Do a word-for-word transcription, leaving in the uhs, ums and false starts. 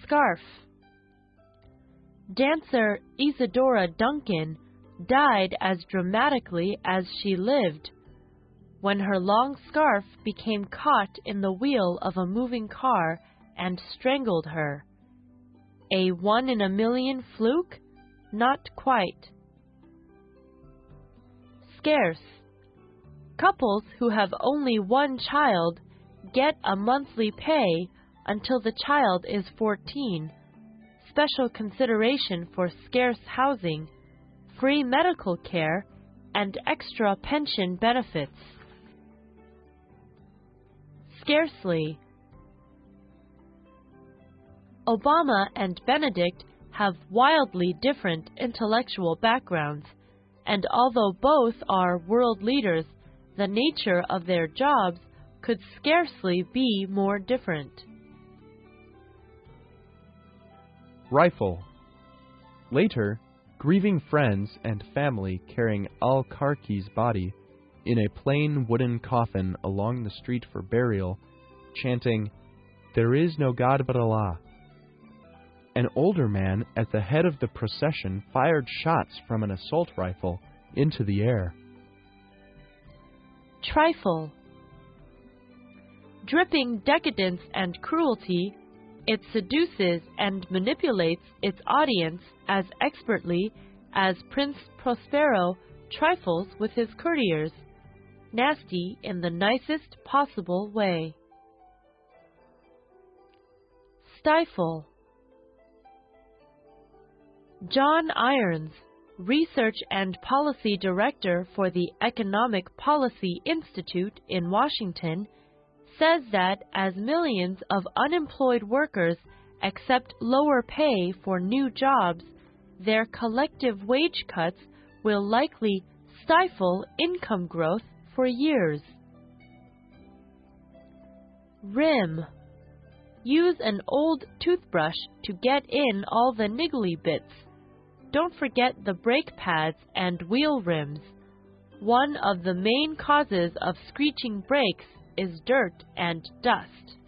scarf. Dancer Isadora Duncan died as dramatically as she lived, when her long scarf became caught in the wheel of a moving car and strangled her. A one in a million fluke? Not quite. Scarce. Couples who have only one child get a monthly pay until the child is fourteen, special consideration for scarce housing, free medical care, and extra pension benefits. Scarcely. Obama and Benedict have wildly different intellectual backgrounds, and although both are world leaders, the nature of their jobs could scarcely be more different. Rifle. Later, grieving friends and family carrying Al-Karki's body in a plain wooden coffin along the street for burial, chanting, "There is no God but Allah." An older man at the head of the procession fired shots from an assault rifle into the air. Trifle. Dripping decadence and cruelty, it seduces and manipulates its audience as expertly as Prince Prospero trifles with his courtiers, nasty in the nicest possible way. Stifle. John Irons, Research and Policy Director for the Economic Policy Institute in Washington, says that as millions of unemployed workers accept lower pay for new jobs, their collective wage cuts will likely stifle income growth for years. Rim. Use an old toothbrush to get in all the niggly bits. Don't forget the brake pads and wheel rims. One of the main causes of screeching brakes is dirt and dust.